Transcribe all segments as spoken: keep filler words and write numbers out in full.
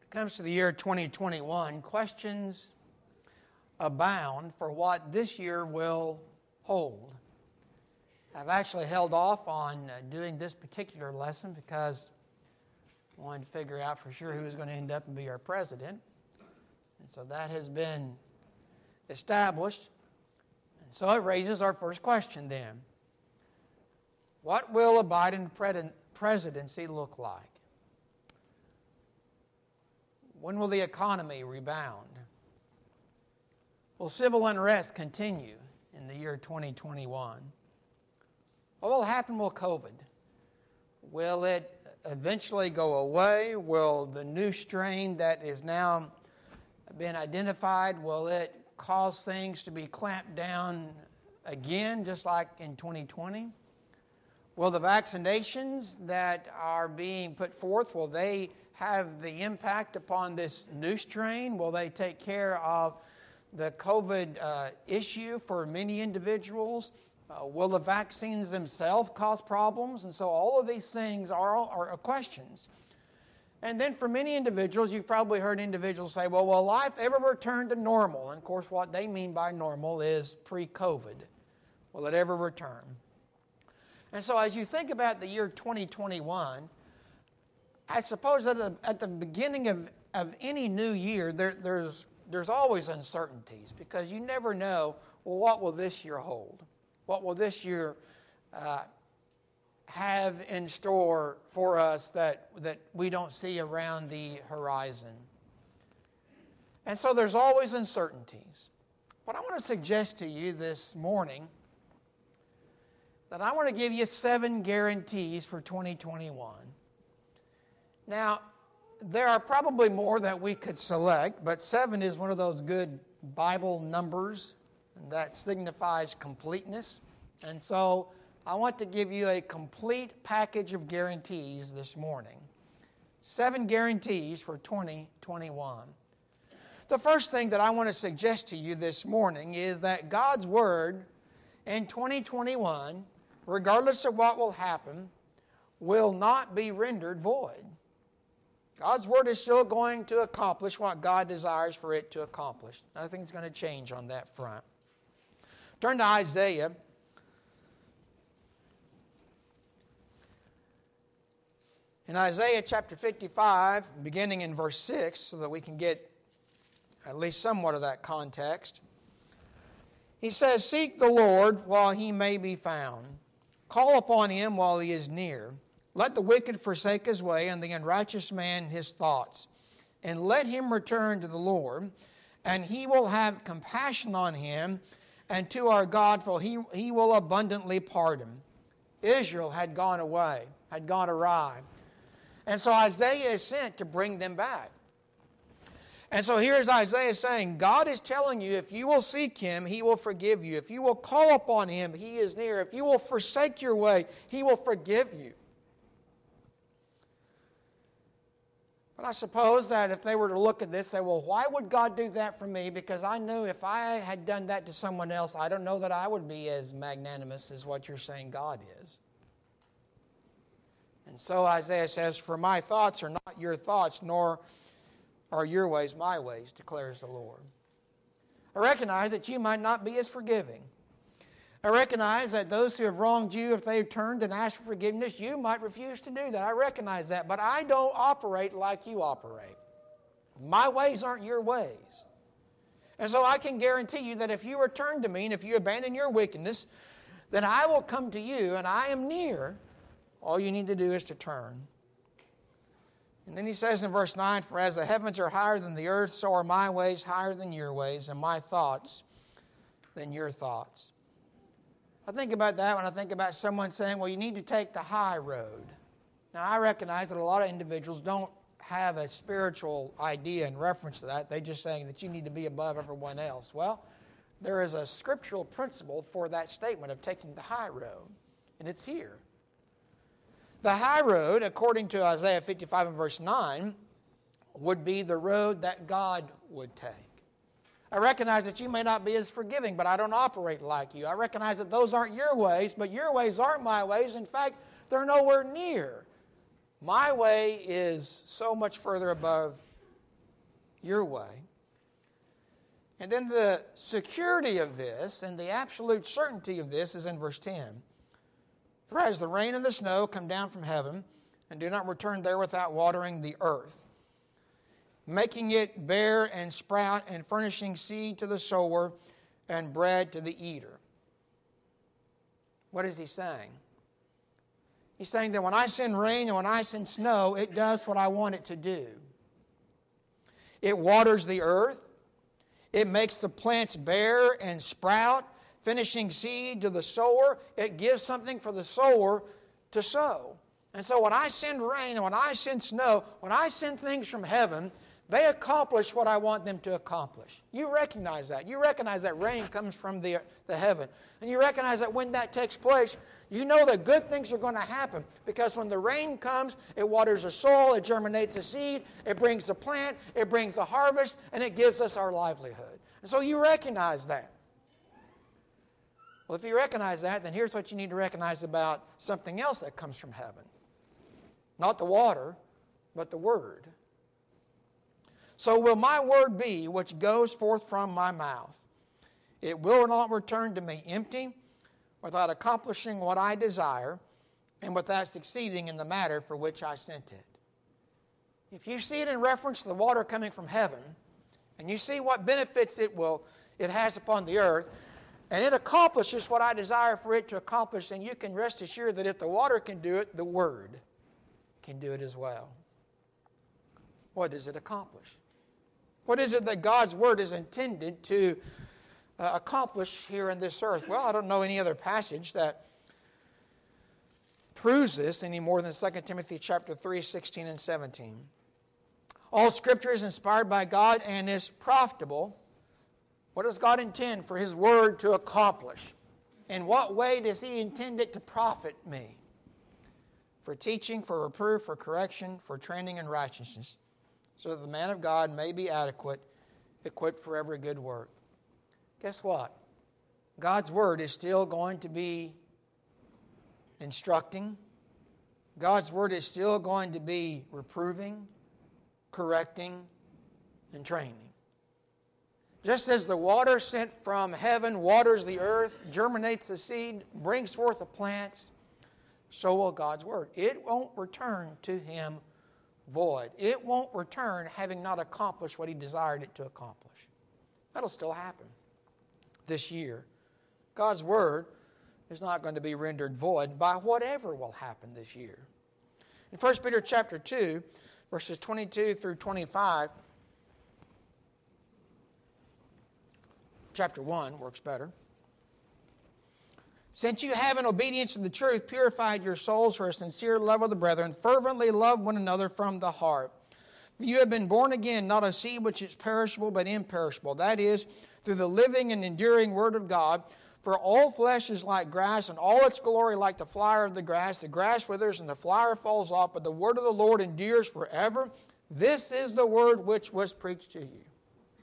it comes to the year twenty twenty-one, questions abound for what this year will hold. I've actually held off on uh, doing this particular lesson because I wanted to figure out for sure who was going to end up and be our president. And so that has been established. And so it raises our first question then. What will a Biden pre- presidency look like? When will the economy rebound? Will civil unrest continue in the year twenty twenty-one? What will happen with COVID? Will it eventually go away? Will the new strain that is now been identified, will it cause things to be clamped down again, just like in twenty twenty? Will the vaccinations that are being put forth, will they have the impact upon this new strain? Will they take care of the COVID uh, issue for many individuals? Uh, will the vaccines themselves cause problems? And so all of these things are, are questions. And then for many individuals, you've probably heard individuals say, well, will life ever return to normal? And of course, what they mean by normal is pre-COVID. Will it ever return? And so as you think about the year twenty twenty-one, I suppose that at the, at the beginning of, of any new year, there, there's, there's always uncertainties because you never know, well, what will this year hold? What will this year uh, have in store for us that, that we don't see around the horizon? And so there's always uncertainties. But I want to suggest to you this morning that I want to give you seven guarantees for twenty twenty-one. Now, there are probably more that we could select, but seven is one of those good Bible numbers that signifies completeness. And so I want to give you a complete package of guarantees this morning. Seven guarantees for twenty twenty-one. The first thing that I want to suggest to you this morning is that God's Word in twenty twenty-one, regardless of what will happen, will not be rendered void. God's Word is still going to accomplish what God desires for it to accomplish. Nothing's going to change on that front. Turn to Isaiah. In Isaiah chapter fifty-five, beginning in verse six, so that we can get at least somewhat of that context, he says, "Seek the Lord while he may be found. Call upon him while he is near. Let the wicked forsake his way, and the unrighteous man his thoughts. And let him return to the Lord, and he will have compassion on him, and to our God, for he, he will abundantly pardon." Israel had gone away, had gone awry. And so Isaiah is sent to bring them back. And so here is Isaiah saying, God is telling you, if you will seek him, he will forgive you. If you will call upon him, he is near. If you will forsake your way, he will forgive you. But I suppose that if they were to look at this, say, well, why would God do that for me? Because I knew if I had done that to someone else, I don't know that I would be as magnanimous as what you're saying God is. And so Isaiah says, "For my thoughts are not your thoughts, nor are your ways my ways, declares the Lord." I recognize that you might not be as forgiving. I recognize that those who have wronged you, if they've turned and asked for forgiveness, you might refuse to do that. I recognize that, but I don't operate like you operate. My ways aren't your ways. And so I can guarantee you that if you return to me and if you abandon your wickedness, then I will come to you and I am near. All you need to do is to turn. And then he says in verse nine, "For as the heavens are higher than the earth, so are my ways higher than your ways, and my thoughts than your thoughts." I think about that when I think about someone saying, well, you need to take the high road. Now, I recognize that a lot of individuals don't have a spiritual idea in reference to that. They're just saying that you need to be above everyone else. Well, there is a scriptural principle for that statement of taking the high road, and it's here. The high road, according to Isaiah fifty-five and verse nine, would be the road that God would take. I recognize that you may not be as forgiving, but I don't operate like you. I recognize that those aren't your ways, but your ways aren't my ways. In fact, they're nowhere near. My way is so much further above your way. And then the security of this and the absolute certainty of this is in verse ten. For as the rain and the snow come down from heaven and do not return there without watering the earth, making it bear and sprout and furnishing seed to the sower and bread to the eater. What is he saying? He's saying that when I send rain and when I send snow, it does what I want it to do. It waters the earth. It makes the plants bear and sprout, finishing seed to the sower. It gives something for the sower to sow. And so when I send rain and when I send snow, when I send things from heaven, they accomplish what I want them to accomplish. You recognize that. You recognize that rain comes from the, the heaven. And you recognize that when that takes place, you know that good things are going to happen. Because when the rain comes, it waters the soil, it germinates the seed, it brings the plant, it brings the harvest, and it gives us our livelihood. And so you recognize that. Well, if you recognize that, then here's what you need to recognize about something else that comes from heaven. Not the water, but the Word. So will my word be which goes forth from my mouth. It will not return to me empty, without accomplishing what I desire, and without succeeding in the matter for which I sent it. If you see it in reference to the water coming from heaven, and you see what benefits it will it has upon the earth, and it accomplishes what I desire for it to accomplish, then you can rest assured that if the water can do it, the Word can do it as well. What does it accomplish? What is it that God's Word is intended to uh, accomplish here in this earth? Well, I don't know any other passage that proves this any more than Second Timothy chapter three, sixteen and seventeen. All Scripture is inspired by God and is profitable. What does God intend for His Word to accomplish? In what way does He intend it to profit me? For teaching, for reproof, for correction, for training in righteousness, so that the man of God may be adequate, equipped for every good work. Guess what? God's Word is still going to be instructing. God's Word is still going to be reproving, correcting, and training. Just as the water sent from heaven waters the earth, germinates the seed, brings forth the plants, so will God's Word. It won't return to Him void. It won't return having not accomplished what He desired it to accomplish. That'll still happen this year. God's Word is not going to be rendered void by whatever will happen this year. In First Peter chapter two, verses twenty-two through twenty-five, chapter one works better. Since you have in obedience to the truth purified your souls for a sincere love of the brethren, fervently love one another from the heart. You have been born again, not of seed which is perishable, but imperishable. That is, through the living and enduring Word of God. For all flesh is like grass, and all its glory like the flower of the grass. The grass withers and the flower falls off, but the word of the Lord endures forever. This is the word which was preached to you.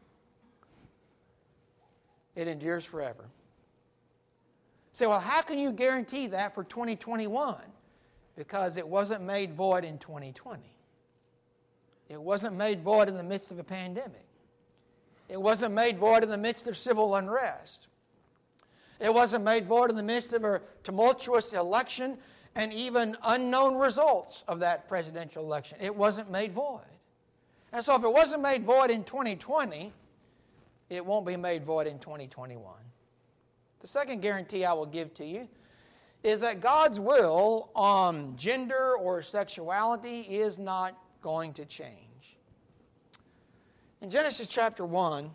It endures forever. Say, well, how can you guarantee that for twenty twenty-one? Because it wasn't made void in twenty twenty. It wasn't made void in the midst of a pandemic. It wasn't made void in the midst of civil unrest. It wasn't made void in the midst of a tumultuous election and even unknown results of that presidential election. It wasn't made void. And so if it wasn't made void in twenty twenty, it won't be made void in twenty twenty-one. The second guarantee I will give to you is that God's will on gender or sexuality is not going to change. In Genesis chapter one,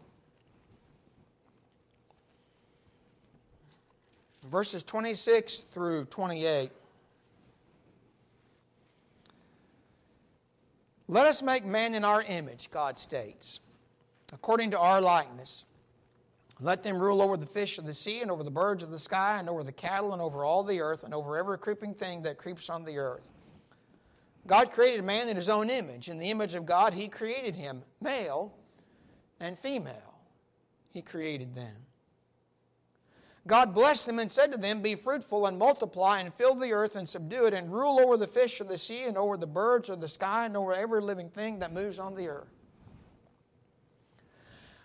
verses twenty-six through twenty-eight, let us make man in our image, God states, according to our likeness. Let them rule over the fish of the sea and over the birds of the sky and over the cattle and over all the earth and over every creeping thing that creeps on the earth. God created man in His own image. In the image of God, He created him, male and female. He created them. God blessed them and said to them, be fruitful and multiply and fill the earth and subdue it and rule over the fish of the sea and over the birds of the sky and over every living thing that moves on the earth.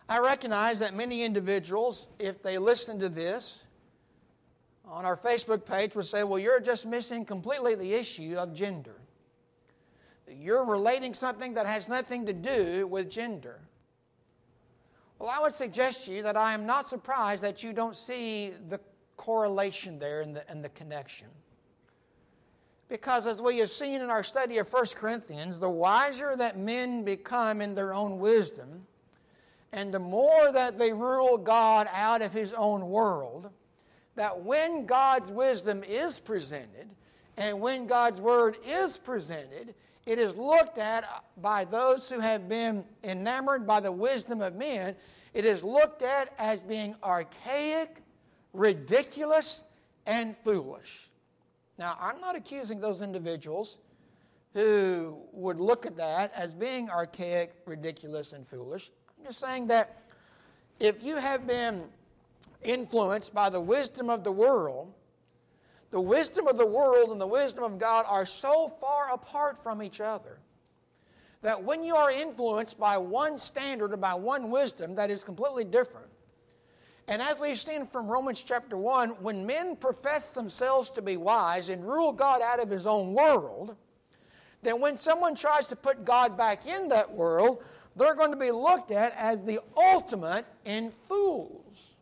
I recognize that many individuals, if they listen to this on our Facebook page, would say, well, you're just missing completely the issue of gender. You're relating something that has nothing to do with gender. Well, I would suggest to you that I am not surprised that you don't see the correlation there and the, and the connection. Because as we have seen in our study of First Corinthians, the wiser that men become in their own wisdom, and the more that they rule God out of His own world, that when God's wisdom is presented, and when God's Word is presented, it is looked at by those who have been enamored by the wisdom of men. It is looked at as being archaic, ridiculous, and foolish. Now, I'm not accusing those individuals who would look at that as being archaic, ridiculous, and foolish. I'm just saying that if you have been influenced by the wisdom of the world, the wisdom of the world and the wisdom of God are so far apart from each other that when you are influenced by one standard or by one wisdom that is completely different, and as we've seen from Romans chapter one, when men profess themselves to be wise and rule God out of His own world, then when someone tries to put God back in that world, they're going to be looked at as the ultimate in fools.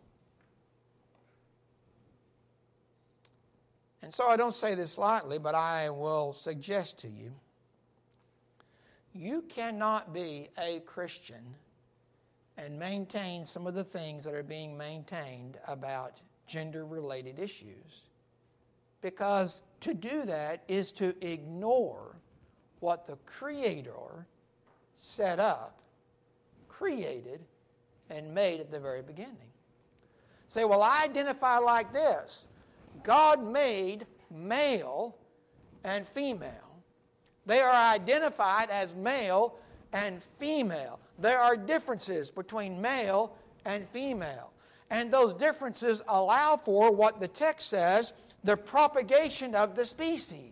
And so I don't say this lightly, but I will suggest to you, you cannot be a Christian and maintain some of the things that are being maintained about gender-related issues. Because to do that is to ignore what the Creator set up, created, and made at the very beginning. Say, well, I identify like this. God made male and female. They are identified as male and female. There are differences between male and female. And those differences allow for what the text says, the propagation of the species.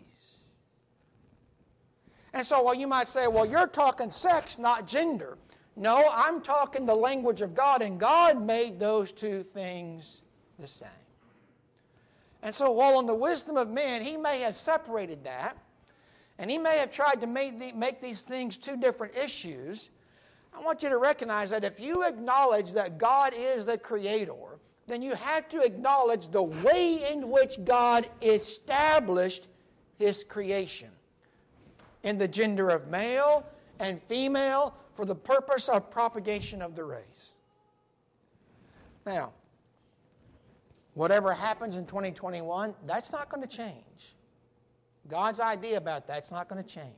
And so, well, you might say, well, you're talking sex, not gender. No, I'm talking the language of God, and God made those two things the same. And so, while in the wisdom of man, He may have separated that, and He may have tried to make, the, make these things two different issues, I want you to recognize that if you acknowledge that God is the Creator, then you have to acknowledge the way in which God established His creation in the gender of male and female for the purpose of propagation of the race. Now, whatever happens in twenty twenty-one, that's not going to change. God's idea about that's not going to change.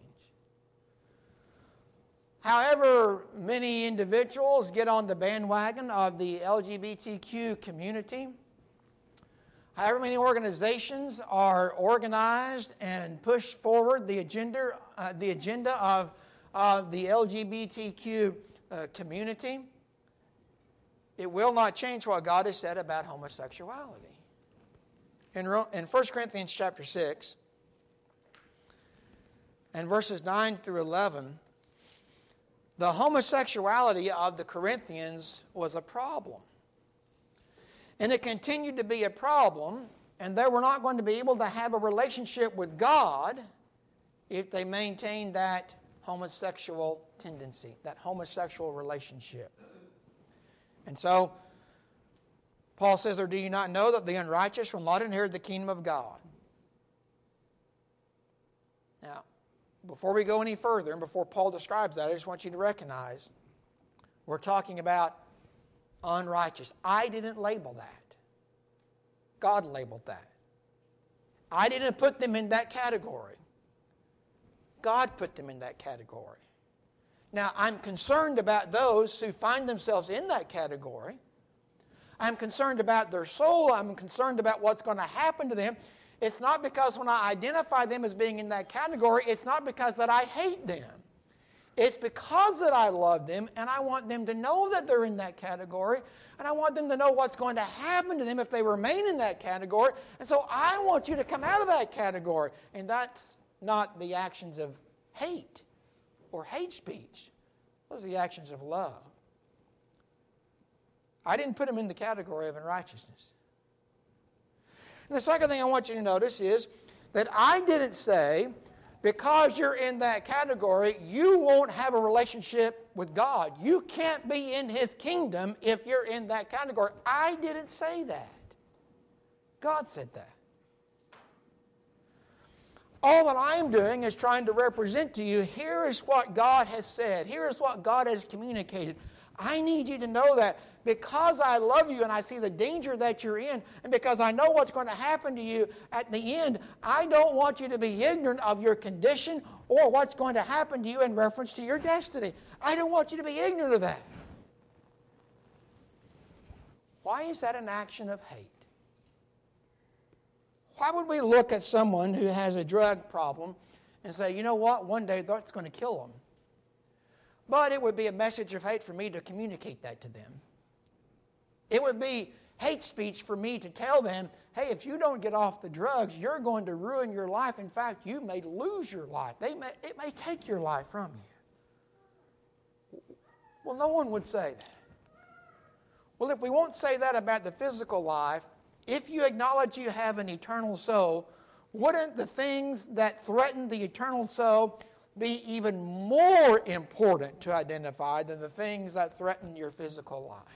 However, many individuals get on the bandwagon of the L G B T Q community. However many organizations are organized and push forward the agenda, uh, the agenda of uh, the L G B T Q uh, community, it will not change what God has said about homosexuality. In, in First Corinthians chapter six, and verses nine through eleven, the homosexuality of the Corinthians was a problem. And it continued to be a problem, and they were not going to be able to have a relationship with God if they maintained that homosexual tendency, that homosexual relationship. And so, Paul says, or do you not know that the unrighteous will not inherit the kingdom of God? Now, before we go any further, and before Paul describes that, I just want you to recognize we're talking about unrighteous. I didn't label that. God labeled that. I didn't put them in that category. God put them in that category. Now, I'm concerned about those who find themselves in that category. I'm concerned about their soul. I'm concerned about what's going to happen to them. It's not because when I identify them as being in that category, it's not because that I hate them. It's because that I love them, and I want them to know that they're in that category, and I want them to know what's going to happen to them if they remain in that category. And so I want you to come out of that category. And that's not the actions of hate or hate speech. Those are the actions of love. I didn't put them in the category of unrighteousness. And the second thing I want you to notice is that I didn't say, because you're in that category, you won't have a relationship with God. You can't be in His kingdom if you're in that category. I didn't say that. God said that. All that I'm doing is trying to represent to you, here is what God has said. Here is what God has communicated. I need you to know that because I love you and I see the danger that you're in, and because I know what's going to happen to you at the end, I don't want you to be ignorant of your condition or what's going to happen to you in reference to your destiny. I don't want you to be ignorant of that. Why is that an action of hate? Why would we look at someone who has a drug problem and say, you know what, one day that's going to kill them? But it would be a message of hate for me to communicate that to them. It would be hate speech for me to tell them, hey, if you don't get off the drugs, you're going to ruin your life. In fact, you may lose your life. They may, it may take your life from you. Well, no one would say that. Well, if we won't say that about the physical life, if you acknowledge you have an eternal soul, wouldn't the things that threaten the eternal soul be even more important to identify than the things that threaten your physical life?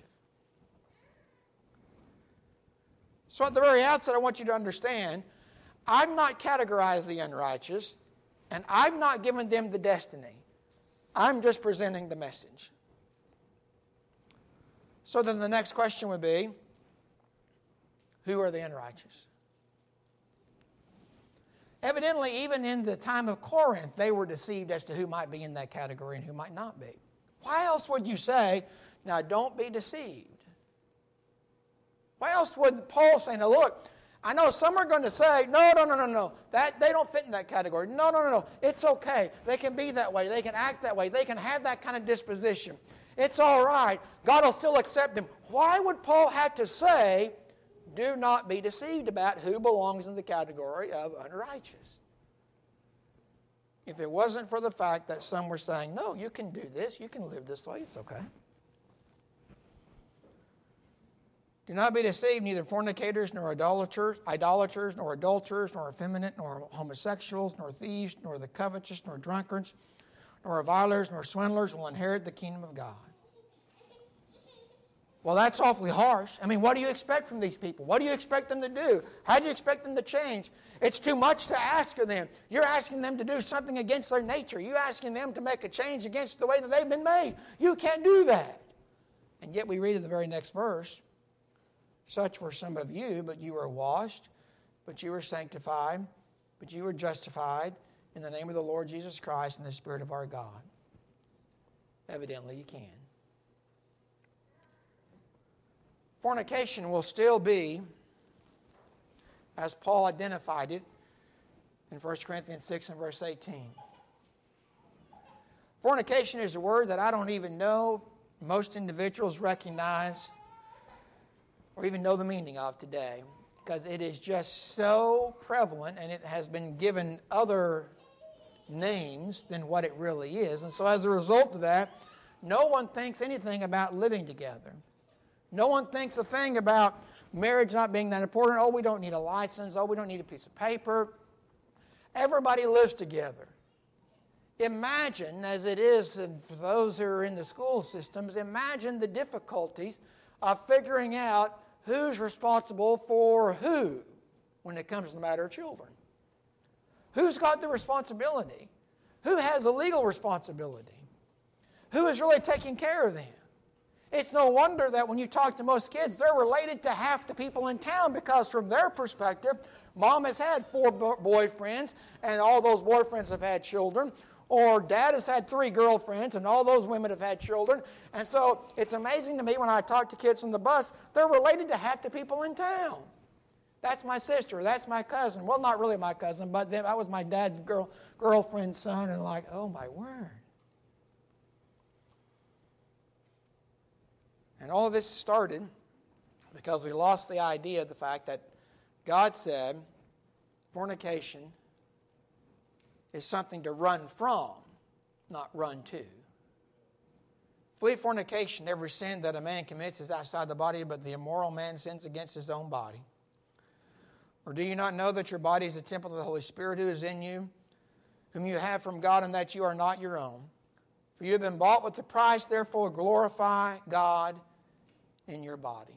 So at the very outset, I want you to understand, I've not categorized the unrighteous, and I've not given them the destiny. I'm just presenting the message. So then the next question would be, who are the unrighteous? Evidently, even in the time of Corinth, they were deceived as to who might be in that category and who might not be. Why else would you say, now don't be deceived? Why else would Paul say, now look, I know some are going to say, no, no, no, no, no, that, they don't fit in that category. No, no, no, no, it's okay. They can be that way. They can act that way. They can have that kind of disposition. It's all right. God will still accept them. Why would Paul have to say, do not be deceived about who belongs in the category of unrighteous? If it wasn't for the fact that some were saying, no, you can do this, you can live this way, it's okay. Do not be deceived, neither fornicators, nor idolaters, idolaters, nor adulterers, nor effeminate, nor homosexuals, nor thieves, nor the covetous, nor drunkards, nor revilers, nor swindlers will inherit the kingdom of God. Well, that's awfully harsh. I mean, what do you expect from these people? What do you expect them to do? How do you expect them to change? It's too much to ask of them. You're asking them to do something against their nature. You're asking them to make a change against the way that they've been made. You can't do that. And yet we read in the very next verse, such were some of you, but you were washed, but you were sanctified, but you were justified in the name of the Lord Jesus Christ and the Spirit of our God. Evidently you can. Fornication will still be, as Paul identified it in First Corinthians six and verse eighteen. Fornication is a word that I don't even know most individuals recognize or even know the meaning of today, because it is just so prevalent and it has been given other names than what it really is. And so as a result of that, no one thinks anything about living together. No one thinks a thing about marriage not being that important. Oh, we don't need a license. Oh, we don't need a piece of paper. Everybody lives together. Imagine, as it is and for those who are in the school systems, imagine the difficulties of figuring out who's responsible for who when it comes to the matter of children. Who's got the responsibility? Who has a legal responsibility? Who is really taking care of them? It's no wonder that when you talk to most kids, they're related to half the people in town, because from their perspective, mom has had four bo- boyfriends and all those boyfriends have had children, or dad has had three girlfriends and all those women have had children. And so it's amazing to me when I talk to kids on the bus, they're related to half the people in town. That's my sister, that's my cousin. Well, not really my cousin, but that was my dad's girl, girlfriend's son, and like, oh my word. And all of this started because we lost the idea of the fact that God said fornication is something to run from, not run to. Flee fornication. Every sin that a man commits is outside the body, but the immoral man sins against his own body. Or do you not know that your body is a temple of the Holy Spirit who is in you, whom you have from God, and that you are not your own? For you have been bought with a price, therefore glorify God in your body.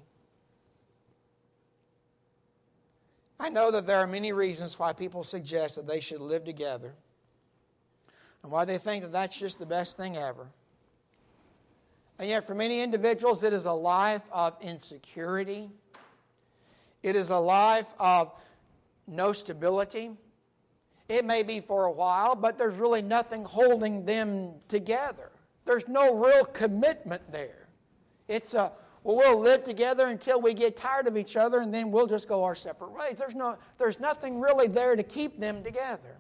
I know that there are many reasons why people suggest that they should live together, and why they think that that's just the best thing ever. And yet for many individuals, it is a life of insecurity. It is a life of no stability. It may be for a while, but there's really nothing holding them together. There's no real commitment there. It's a, well, we'll live together until we get tired of each other, and then we'll just go our separate ways. There's no, there's nothing really there to keep them together.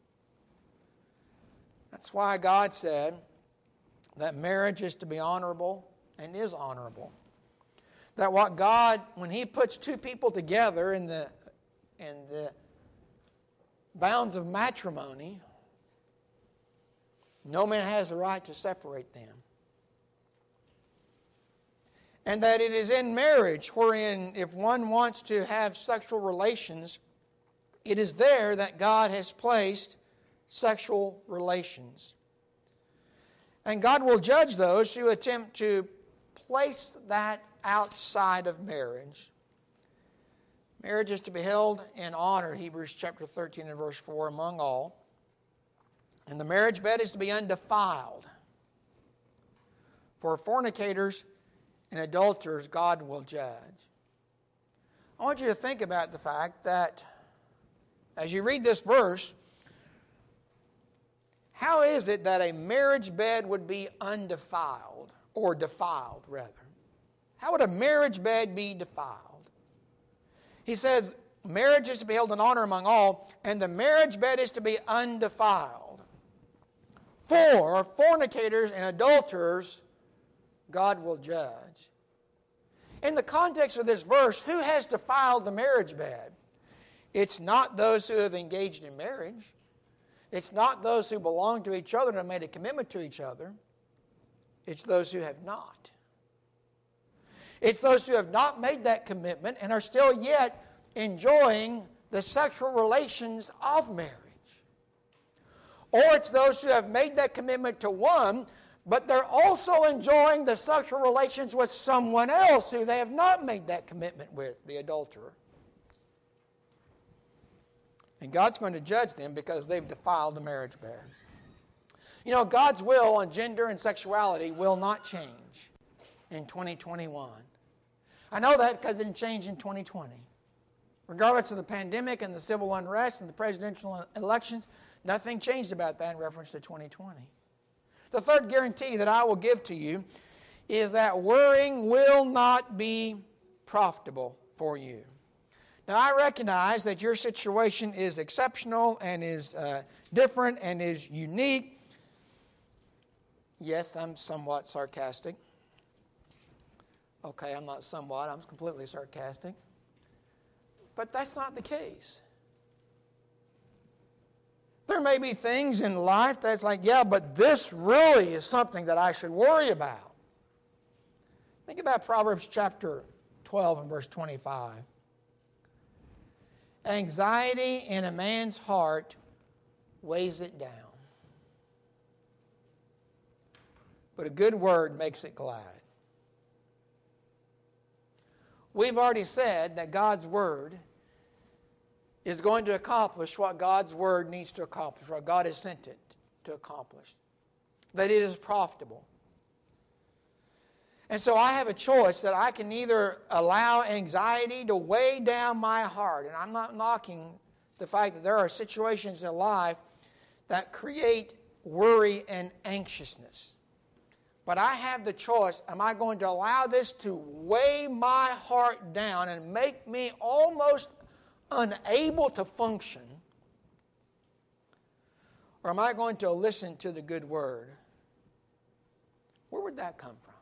That's why God said that marriage is to be honorable and is honorable. That what God, when He puts two people together in the, in the bounds of matrimony, no man has the right to separate them. And that it is in marriage wherein if one wants to have sexual relations, it is there that God has placed sexual relations. And God will judge those who attempt to place that outside of marriage. Marriage is to be held in honor, Hebrews chapter thirteen and verse four, among all. And the marriage bed is to be undefiled. For fornicators and adulterers, God will judge. I want you to think about the fact that as you read this verse, how is it that a marriage bed would be undefiled, or defiled, rather? How would a marriage bed be defiled? He says, marriage is to be held in honor among all, and the marriage bed is to be undefiled. For fornicators and adulterers, God will judge. In the context of this verse, who has defiled the marriage bed? It's not those who have engaged in marriage. It's not those who belong to each other and have made a commitment to each other. It's those who have not. It's those who have not made that commitment and are still yet enjoying the sexual relations of marriage. Or it's those who have made that commitment to one, but they're also enjoying the sexual relations with someone else who they have not made that commitment with, the adulterer. And God's going to judge them because they've defiled the marriage bed. You know, God's will on gender and sexuality will not change in twenty twenty-one. I know that because it didn't change in twenty twenty. Regardless of the pandemic and the civil unrest and the presidential elections, nothing changed about that in reference to twenty twenty. The third guarantee that I will give to you is that worrying will not be profitable for you. Now, I recognize that your situation is exceptional and is uh, different and is unique. Yes, I'm somewhat sarcastic. Okay, I'm not somewhat, I'm completely sarcastic. But that's not the case. There may be things in life that's like, yeah, but this really is something that I should worry about. Think about Proverbs chapter twelve and verse twenty-five. Anxiety in a man's heart weighs it down, but a good word makes it glad. We've already said that God's word is going to accomplish what God's word needs to accomplish, what God has sent it to accomplish. That it is profitable. And so I have a choice that I can either allow anxiety to weigh down my heart. And I'm not knocking the fact that there are situations in life that create worry and anxiousness. But I have the choice, am I going to allow this to weigh my heart down and make me almost unable to function? Or am I going to listen to the good word? Where would that come from?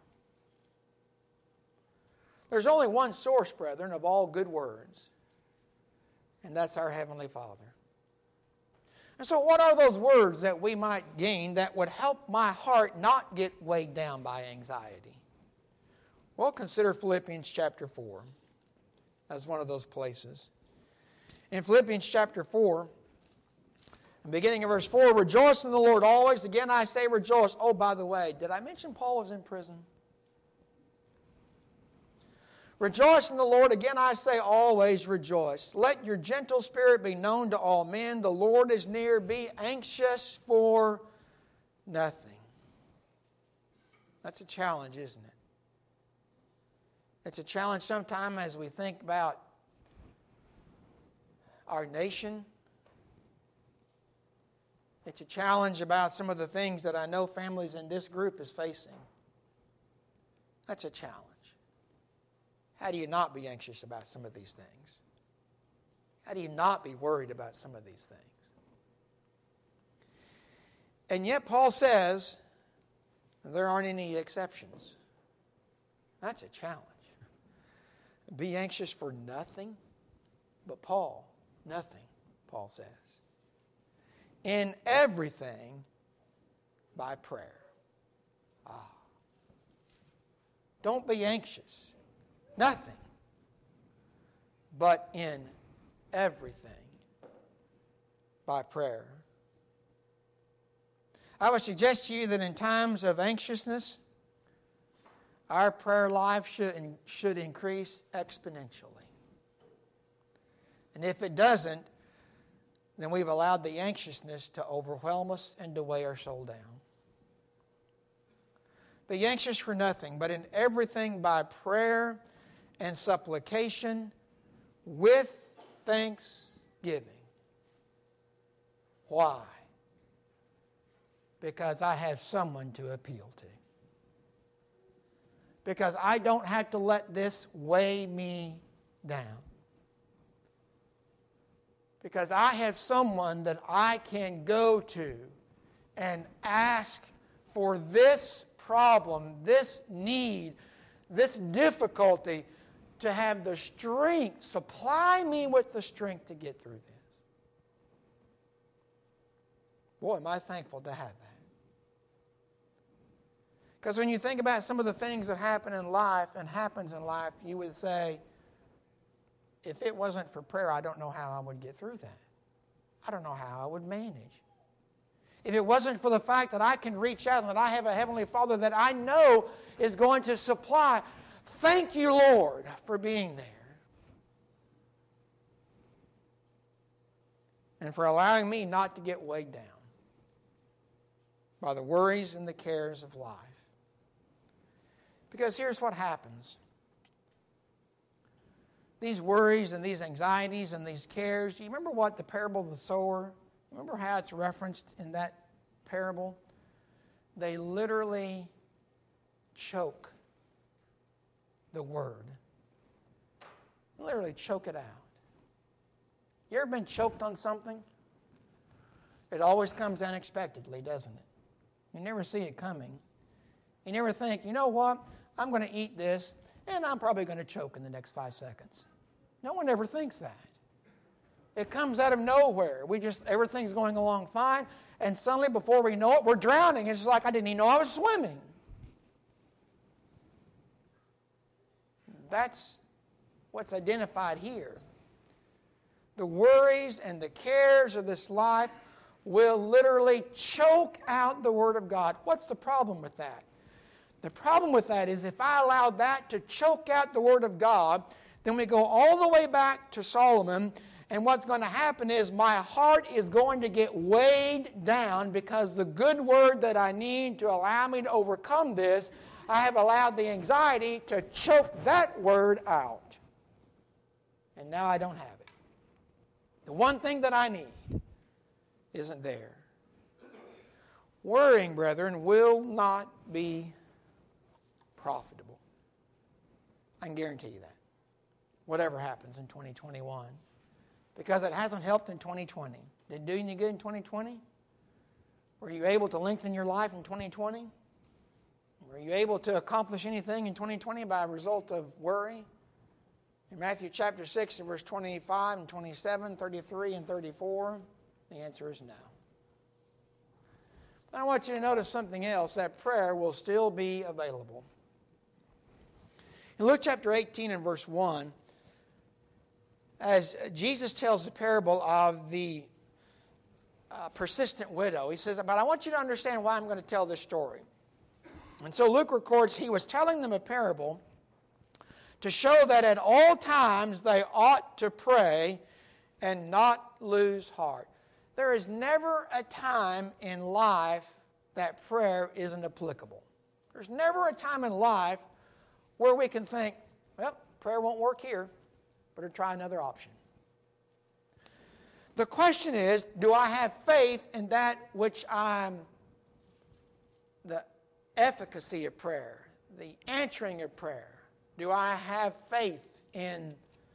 There's only one source, brethren, of all good words, and that's our Heavenly Father. And so what are those words that we might gain that would help my heart not get weighed down by anxiety? Well, consider Philippians chapter four as one of those places. In Philippians chapter four, beginning in verse four, rejoice in the Lord always. Again, I say rejoice. Oh, by the way, did I mention Paul was in prison? Rejoice in the Lord. Again, I say always rejoice. Let your gentle spirit be known to all men. The Lord is near. Be anxious for nothing. That's a challenge, isn't it? It's a challenge sometime as we think about our nation. It's a challenge about some of the things that I know families in this group is facing. That's a challenge. How do you not be anxious about some of these things? How do you not be worried about some of these things? And yet Paul says there aren't any exceptions. That's a challenge. Be anxious for nothing. But Paul, nothing, Paul says. In everything by prayer. Ah. Don't be anxious. Nothing. But in everything by prayer. I would suggest to you that in times of anxiousness, our prayer life should, should increase exponentially. And if it doesn't, then we've allowed the anxiousness to overwhelm us and to weigh our soul down. Be anxious for nothing, but in everything by prayer and supplication with thanksgiving. Why? Because I have someone to appeal to. Because I don't have to let this weigh me down. Because I have someone that I can go to and ask for this problem, this need, this difficulty, to have the strength, supply me with the strength to get through this. Boy, am I thankful to have that. Because when you think about some of the things that happen in life and happens in life, you would say, if it wasn't for prayer, I don't know how I would get through that. I don't know how I would manage. If it wasn't for the fact that I can reach out and that I have a Heavenly Father that I know is going to supply, thank you, Lord, for being there. And for allowing me not to get weighed down by the worries and the cares of life. Because here's what happens. These worries and these anxieties and these cares, do you remember what the parable of the sower, remember how it's referenced in that parable? They literally choke the word. Literally choke it out. You ever been choked on something? It always comes unexpectedly, doesn't it? You never see it coming. You never think, you know what? I'm going to eat this, and I'm probably going to choke in the next five seconds. No one ever thinks that. It comes out of nowhere. We just, everything's going along fine, and suddenly before we know it, we're drowning. It's like I didn't even know I was swimming. That's what's identified here. The worries and the cares of this life will literally choke out the Word of God. What's the problem with that? The problem with that is if I allow that to choke out the Word of God, then we go all the way back to Solomon, and what's going to happen is my heart is going to get weighed down because the good word that I need to allow me to overcome this, I have allowed the anxiety to choke that word out. And now I don't have it. The one thing that I need isn't there. Worrying, brethren, will not be profitable. I can guarantee you that. Whatever happens in twenty twenty-one. Because it hasn't helped in twenty twenty. Did it do any good in twenty twenty? Were you able to lengthen your life in twenty twenty? Were you able to accomplish anything in twenty twenty by a result of worry? In Matthew chapter six and verse twenty-five and twenty-seven, thirty-three and thirty-four, the answer is no. I want you to notice something else, that prayer will still be available. In Luke chapter eighteen and verse one, as Jesus tells the parable of the uh, persistent widow, he says, but I want you to understand why I'm going to tell this story. And so Luke records he was telling them a parable to show that at all times they ought to pray and not lose heart. There is never a time in life that prayer isn't applicable. There's never a time in life where we can think, well, prayer won't work here, better try another option. The question is, do I have faith in that which I'm, the efficacy of prayer, the answering of prayer? Do I have faith in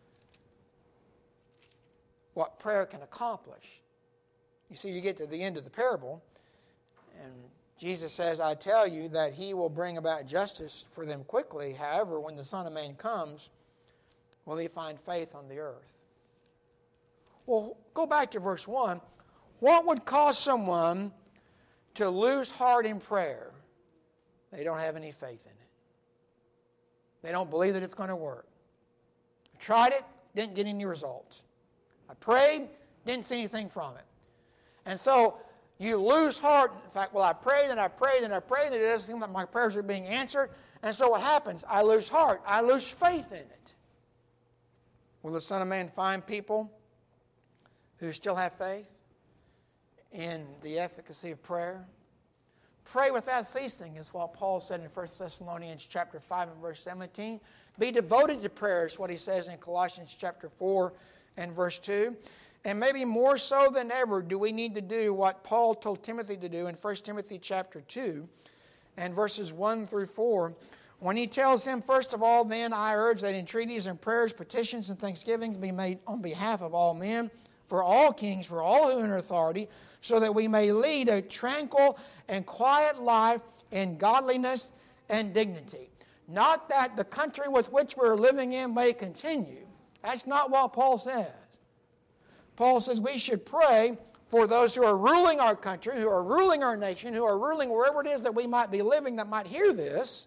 what prayer can accomplish? You see, you get to the end of the parable, and Jesus says, I tell you that he will bring about justice for them quickly. However, when the Son of Man comes, will he find faith on the earth? Well, go back to verse one. What would cause someone to lose heart in prayer? They don't have any faith in it. They don't believe that it's going to work. I tried it, didn't get any results. I prayed, didn't see anything from it. And so you lose heart. In fact, well, I prayed and I prayed and I prayed, and it doesn't seem like my prayers are being answered. And so what happens? I lose heart. I lose faith in it. Will the Son of Man find people who still have faith in the efficacy of prayer? Pray without ceasing is what Paul said in First Thessalonians chapter five and verse seventeen. Be devoted to prayer is what he says in Colossians chapter four and verse two. And maybe more so than ever do we need to do what Paul told Timothy to do in First Timothy chapter two and verses one through four, when he tells him, first of all, then I urge that entreaties and prayers, petitions and thanksgivings be made on behalf of all men, for all kings, for all who are in authority, so that we may lead a tranquil and quiet life in godliness and dignity. Not that the country with which we're living in may continue. That's not what Paul says. Paul says we should pray for those who are ruling our country, who are ruling our nation, who are ruling wherever it is that we might be living that might hear this.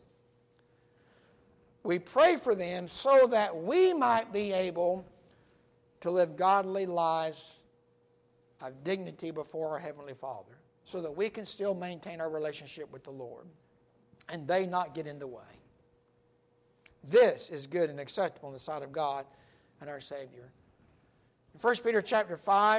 We pray for them so that we might be able to live godly lives of dignity before our Heavenly Father, so that we can still maintain our relationship with the Lord and they not get in the way. This is good and acceptable in the sight of God and our Savior. In First Peter chapter five,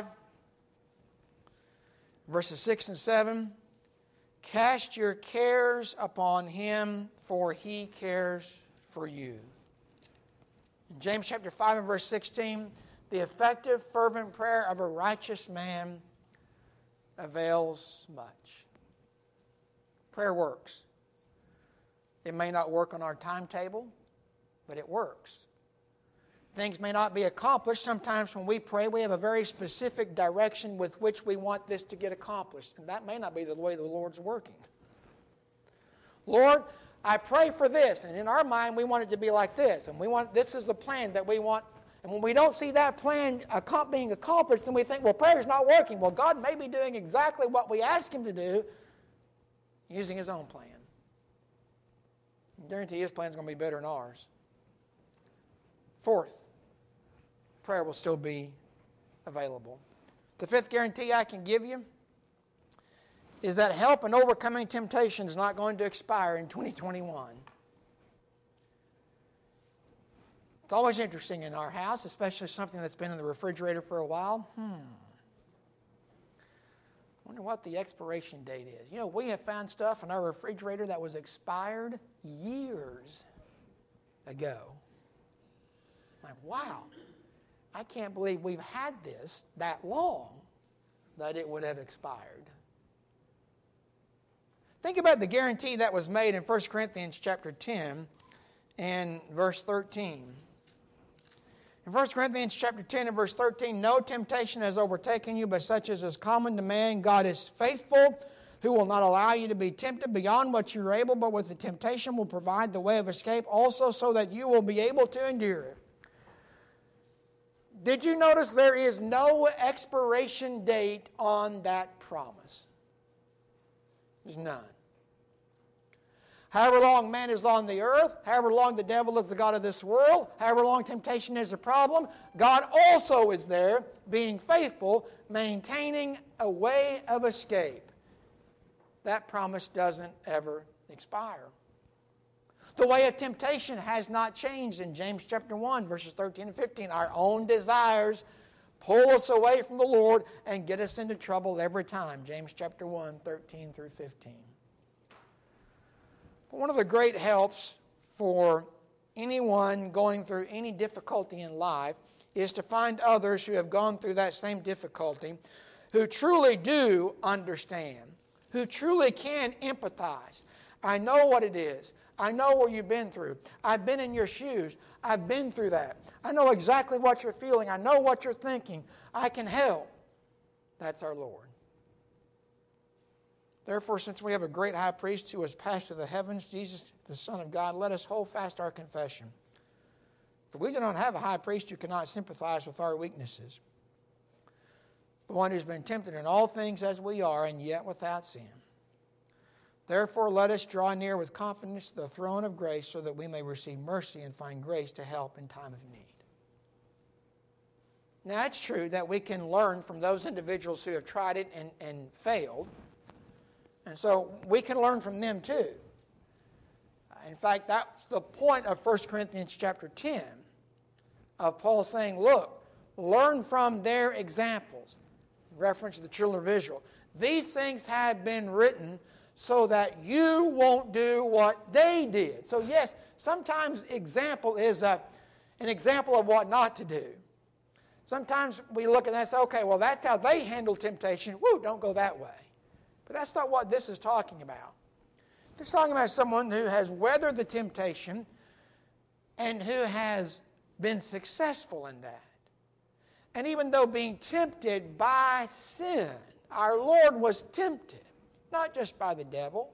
verses six and seven, cast your cares upon him, for he cares for you. In James chapter five and verse sixteen, the effective, fervent prayer of a righteous man avails much. Prayer works. It may not work on our timetable, but it works. Things may not be accomplished. Sometimes when we pray, we have a very specific direction with which we want this to get accomplished. And that may not be the way the Lord's working. Lord, I pray for this. And in our mind, we want it to be like this. And we want this is the plan that we want. And when we don't see that plan being accomplished, then we think, well, prayer's not working. Well, God may be doing exactly what we ask him to do using his own plan. I guarantee his plan is going to be better than ours. Fourth, prayer will still be available. The fifth guarantee I can give you is that help in overcoming temptation is not going to expire in twenty twenty-one. It's always interesting in our house, especially something that's been in the refrigerator for a while. Hmm. Wonder what the expiration date is. You know, we have found stuff in our refrigerator that was expired years ago. Like, wow, I can't believe we've had this that long that it would have expired. Think about the guarantee that was made in First Corinthians chapter ten and verse thirteen. In First Corinthians chapter ten and verse thirteen, no temptation has overtaken you but such as is common to man. God is faithful, who will not allow you to be tempted beyond what you are able, but with the temptation will provide the way of escape also, so that you will be able to endure it. Did you notice there is no expiration date on that promise? There's none. However long man is on the earth, however long the devil is the god of this world, however long temptation is a problem, God also is there, being faithful, maintaining a way of escape. That promise doesn't ever expire. The way of temptation has not changed in James chapter one, verses thirteen and fifteen. Our own desires pull us away from the Lord and get us into trouble every time. James chapter one, thirteen through fifteen. But one of the great helps for anyone going through any difficulty in life is to find others who have gone through that same difficulty, who truly do understand, who truly can empathize. I know what it is. I know what you've been through. I've been in your shoes. I've been through that. I know exactly what you're feeling. I know what you're thinking. I can help. That's our Lord. Therefore, since we have a great high priest who has passed through the heavens, Jesus, the Son of God, let us hold fast our confession. For we do not have a high priest who cannot sympathize with our weaknesses, the one who's been tempted in all things as we are, and yet without sin. Therefore, let us draw near with confidence to the throne of grace so that we may receive mercy and find grace to help in time of need. Now, it's true that we can learn from those individuals who have tried it and, and failed. And so we can learn from them too. In fact, that's the point of First Corinthians chapter ten, of Paul saying, look, learn from their examples. In reference to the children of Israel. These things have been written so that you won't do what they did. So yes, sometimes example is a, an example of what not to do. Sometimes we look at that and say, okay, well, that's how they handle temptation. Woo, don't go that way. But that's not what this is talking about. This is talking about someone who has weathered the temptation and who has been successful in that. And even though being tempted by sin, our Lord was tempted. Not just by the devil.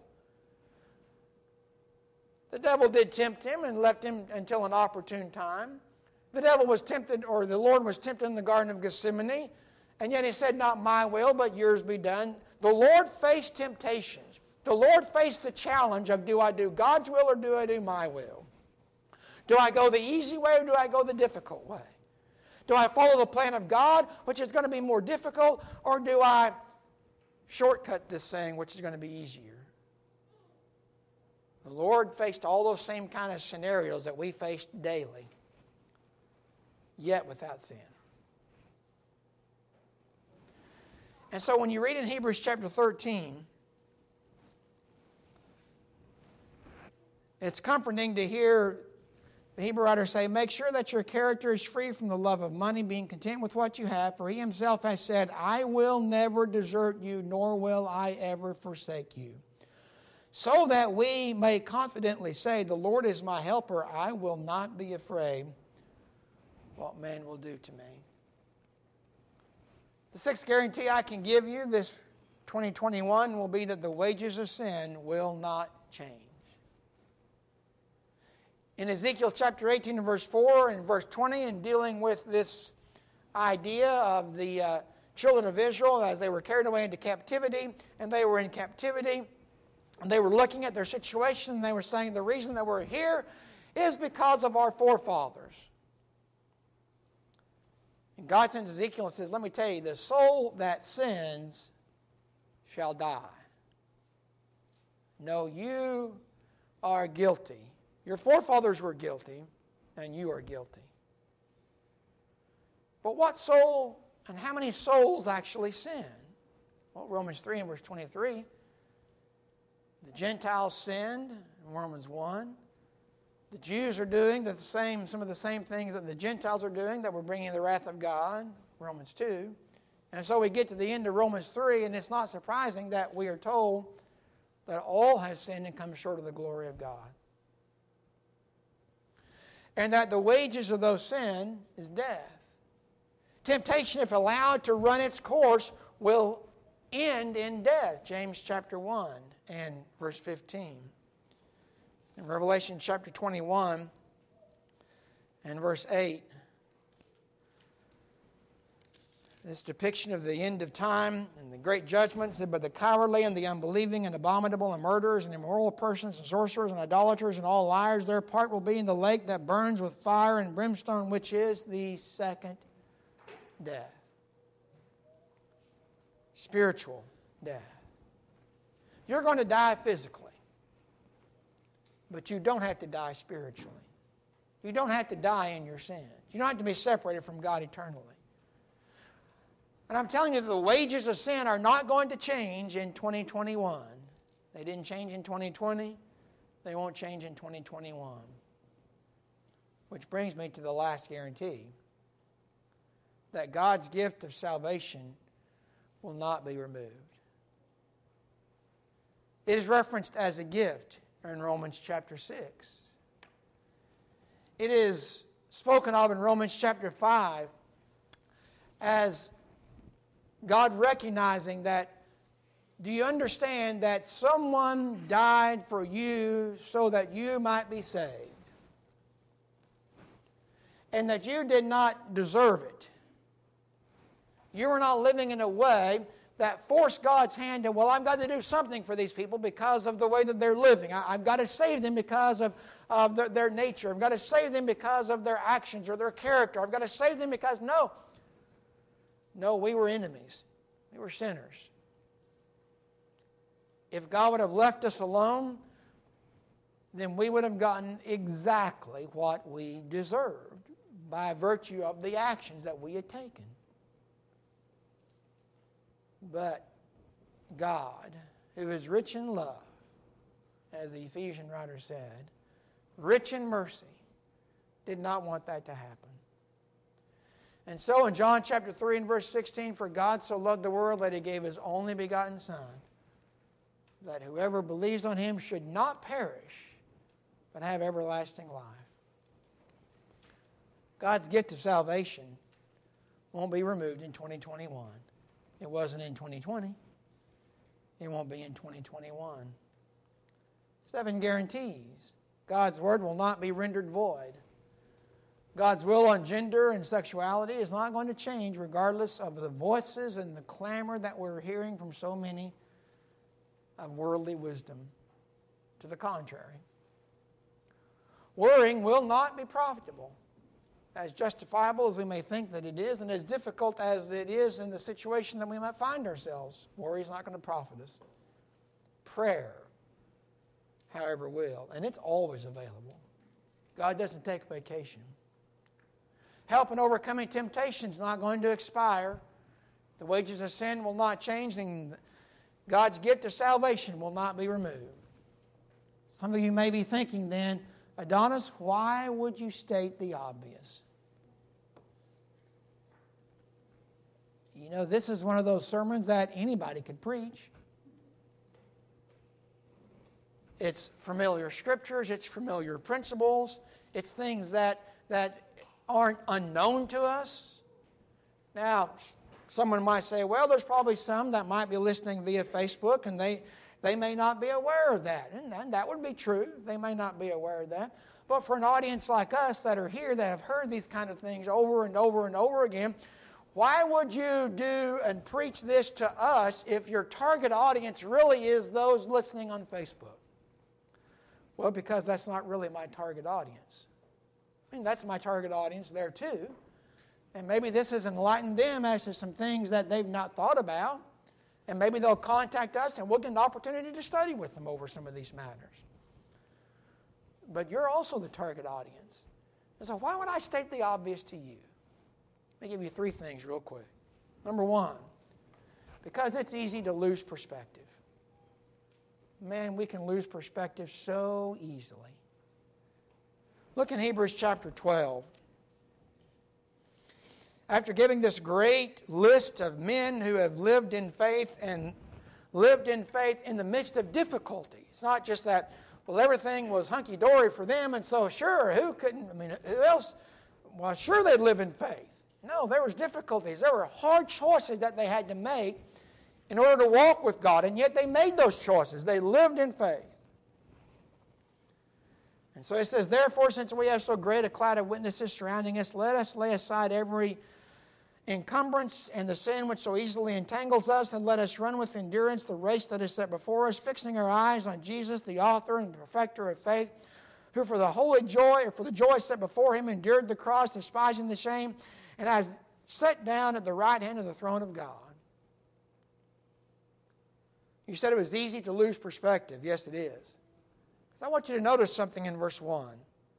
The devil did tempt him and left him until an opportune time. The devil was tempted, or the Lord was tempted in the Garden of Gethsemane, and yet he said, not my will, but yours be done. The Lord faced temptations. The Lord faced the challenge of, do I do God's will or do I do my will? Do I go the easy way or do I go the difficult way? Do I follow the plan of God, which is going to be more difficult, or do I shortcut this thing, which is going to be easier? The Lord faced all those same kind of scenarios that we face daily, yet without sin. And so when you read in Hebrews chapter thirteen, it's comforting to hear the Hebrew writer say, make sure that your character is free from the love of money, being content with what you have, for he himself has said, I will never desert you, nor will I ever forsake you. So that we may confidently say, the Lord is my helper, I will not be afraid what man will do to me. The sixth guarantee I can give you this twenty twenty-one will be that the wages of sin will not change. In Ezekiel chapter eighteen and verse four and verse twenty, in dealing with this idea of the uh, children of Israel as they were carried away into captivity, and they were in captivity, and they were looking at their situation, and they were saying the reason that we're here is because of our forefathers. And God sends Ezekiel and says, let me tell you, the soul that sins shall die. No, you are guilty. Your forefathers were guilty, and you are guilty. But what soul and how many souls actually sin? Well, Romans three and verse twenty-three. The Gentiles sinned in Romans one. The Jews are doing the same, some of the same things that the Gentiles are doing that were bringing the wrath of God, Romans two. And so we get to the end of Romans three, and it's not surprising that we are told that all have sinned and come short of the glory of God. And that the wages of those sin is death. Temptation, if allowed to run its course, will end in death. James chapter one and verse fifteen. In Revelation chapter twenty-one and verse eight. This depiction of the end of time and the great judgment said, but the cowardly and the unbelieving and abominable and murderers and immoral persons and sorcerers and idolaters and all liars, their part will be in the lake that burns with fire and brimstone, which is the second death. Spiritual death. You're going to die physically, but you don't have to die spiritually. You don't have to die in your sins. You don't have to be separated from God eternally. And I'm telling you that the wages of sin are not going to change in twenty twenty-one. They didn't change in twenty twenty. They won't change in twenty twenty-one. Which brings me to the last guarantee. That God's gift of salvation will not be removed. It is referenced as a gift in Romans chapter six. It is spoken of in Romans chapter five as God recognizing that, do you understand that someone died for you so that you might be saved? And that you did not deserve it. You were not living in a way that forced God's hand to, well, I've got to do something for these people because of the way that they're living. I, I've got to save them because of, of their, their nature. I've got to save them because of their actions or their character. I've got to save them because, no. No, we were enemies. We were sinners. If God would have left us alone, then we would have gotten exactly what we deserved by virtue of the actions that we had taken. But God, who is rich in love, as the Ephesian writer said, rich in mercy, did not want that to happen. And so in John chapter three and verse sixteen, for God so loved the world that He gave His only begotten Son, that whoever believes on Him should not perish, but have everlasting life. God's gift of salvation won't be removed in twenty twenty-one. It wasn't in twenty twenty. It won't be in twenty twenty-one. Seven guarantees. God's word will not be rendered void. God's will on gender and sexuality is not going to change regardless of the voices and the clamor that we're hearing from so many of worldly wisdom. To the contrary. Worrying will not be profitable. As justifiable as we may think that it is, and as difficult as it is in the situation that we might find ourselves, worry is not going to profit us. Prayer, however, will. And it's always available. God doesn't take vacation. Help in overcoming temptation is not going to expire. The wages of sin will not change, and God's gift of salvation will not be removed. Some of you may be thinking then, Adonis, why would you state the obvious? You know, this is one of those sermons that anybody could preach. It's familiar scriptures, it's familiar principles, it's things that, that aren't unknown to us. Now, someone might say, well, there's probably some that might be listening via Facebook and they, they may not be aware of that. And, and that would be true. They may not be aware of that. But for an audience like us that are here that have heard these kind of things over and over and over again, why would you do and preach this to us if your target audience really is those listening on Facebook? Well, because that's not really my target audience. I mean, that's my target audience there too. And maybe this has enlightened them as to some things that they've not thought about. And maybe they'll contact us and we'll get an opportunity to study with them over some of these matters. But you're also the target audience. And so why would I state the obvious to you? Let me give you three things real quick. Number one, because it's easy to lose perspective. Man, we can lose perspective so easily. Look in Hebrews chapter twelve. After giving this great list of men who have lived in faith and lived in faith in the midst of difficulty. It's not just that, well, everything was hunky-dory for them, and so sure, who couldn't, I mean, who else? Well, sure they'd live in faith. No, there was difficulties. There were hard choices that they had to make in order to walk with God, and yet they made those choices. They lived in faith. And so it says, therefore, since we have so great a cloud of witnesses surrounding us, let us lay aside every encumbrance and the sin which so easily entangles us, and let us run with endurance the race that is set before us, fixing our eyes on Jesus, the author and perfecter of faith, who for the holy joy, or for the joy set before him, endured the cross, despising the shame, and has sat down at the right hand of the throne of God. You said it was easy to lose perspective. Yes, it is. I want you to notice something in verse one.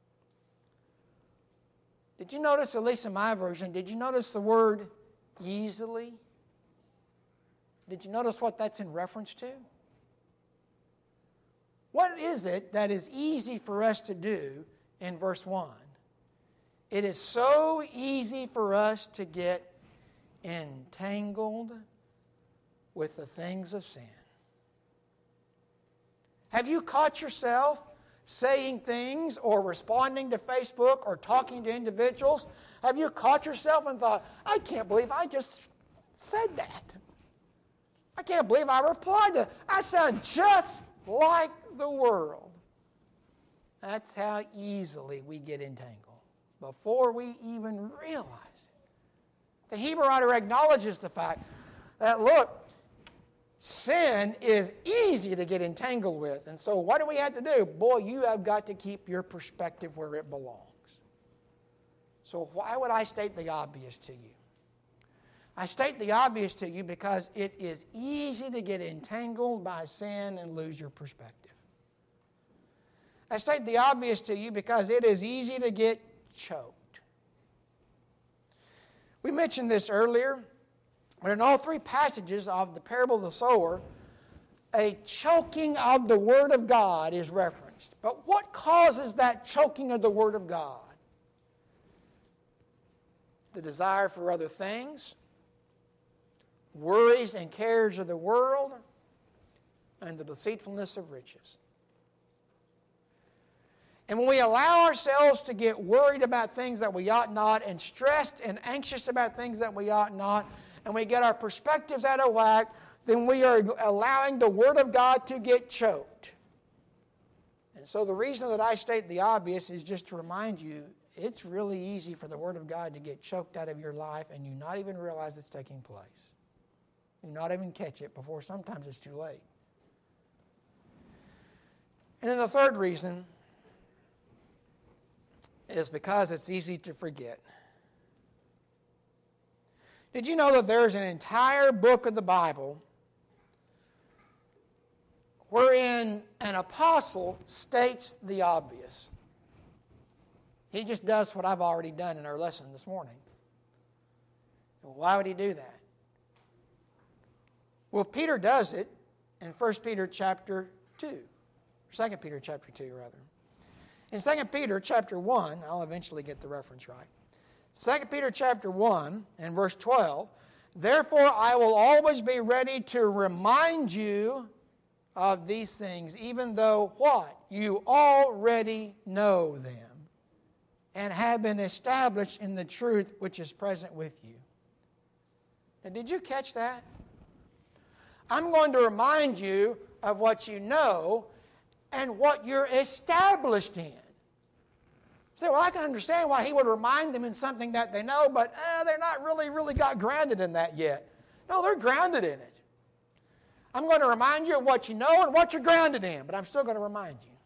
Did you notice, at least in my version, did you notice the word easily? Did you notice what that's in reference to? What is it that is easy for us to do in verse one? It is so easy for us to get entangled with the things of sin. Have you caught yourself saying things or responding to Facebook or talking to individuals? Have you caught yourself and thought, I can't believe I just said that. I can't believe I replied to that. I sound just like the world. That's how easily we get entangled before we even realize it. The Hebrew writer acknowledges the fact that, look, sin is easy to get entangled with. And so what do we have to do? Boy, you have got to keep your perspective where it belongs. So why would I state the obvious to you? I state the obvious to you because it is easy to get entangled by sin and lose your perspective. I state the obvious to you because it is easy to get choked. We mentioned this earlier. But in all three passages of the parable of the sower, a choking of the Word of God is referenced. But what causes that choking of the Word of God? The desire for other things, worries and cares of the world, and the deceitfulness of riches. And when we allow ourselves to get worried about things that we ought not, and stressed and anxious about things that we ought not, and we get our perspectives out of whack, then we are allowing the Word of God to get choked. And so the reason that I state the obvious is just to remind you, it's really easy for the Word of God to get choked out of your life and you not even realize it's taking place. You not even catch it before sometimes it's too late. And then the third reason is because it's easy to forget. Did you know that there's an entire book of the Bible wherein an apostle states the obvious? He just does what I've already done in our lesson this morning. Why would he do that? Well, Peter does it in First Peter chapter two. Second Peter chapter two, rather. In Second Peter chapter one, I'll eventually get the reference right. Second Peter chapter one and verse twelve, therefore I will always be ready to remind you of these things, even though what? You already know them and have been established in the truth which is present with you. Now, did you catch that? I'm going to remind you of what you know and what you're established in. So, well, I can understand why he would remind them in something that they know, but uh, they're not really, really got grounded in that yet. No, they're grounded in it. I'm going to remind you of what you know and what you're grounded in, but I'm still going to remind you.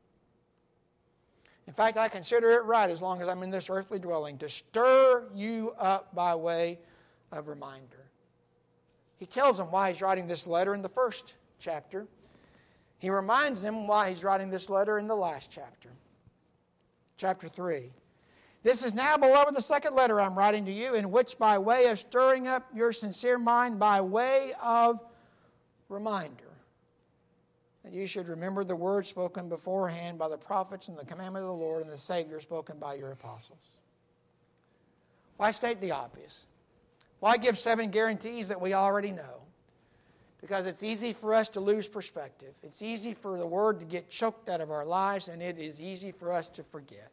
In fact, I consider it right, as long as I'm in this earthly dwelling, to stir you up by way of reminder. He tells them why he's writing this letter in the first chapter. He reminds them why he's writing this letter in the last chapter. Chapter three. This is now, beloved, the second letter I'm writing to you, in which by way of stirring up your sincere mind, by way of reminder, that you should remember the words spoken beforehand by the prophets and the commandment of the Lord and the Savior spoken by your apostles. Why state the obvious? Why give seven guarantees that we already know? Because it's easy for us to lose perspective. It's easy for the Word to get choked out of our lives, and it is easy for us to forget.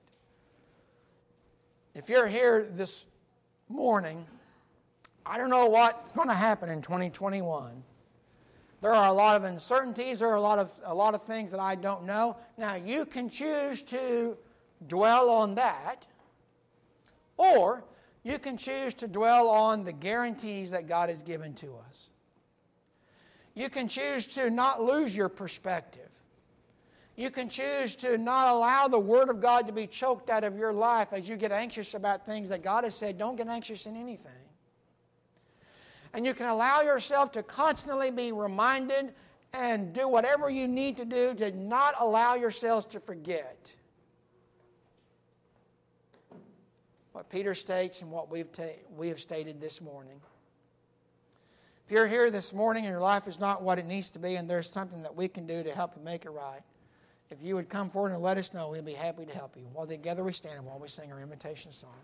If you're here this morning, I don't know what's going to happen in twenty twenty-one. There are a lot of uncertainties. There are a lot of, a lot of things that I don't know. Now, you can choose to dwell on that, or You can choose to dwell on the guarantees that God has given to us. You can choose to not lose your perspective. You can choose to not allow the Word of God to be choked out of your life as you get anxious about things that God has said, don't get anxious in anything. And you can allow yourself to constantly be reminded and do whatever you need to do to not allow yourselves to forget what Peter states and what we've ta- we have stated this morning. If you're here this morning and your life is not what it needs to be and there's something that we can do to help you make it right, if you would come forward and let us know, we'll be happy to help you. While together we stand and while we sing our invitation song.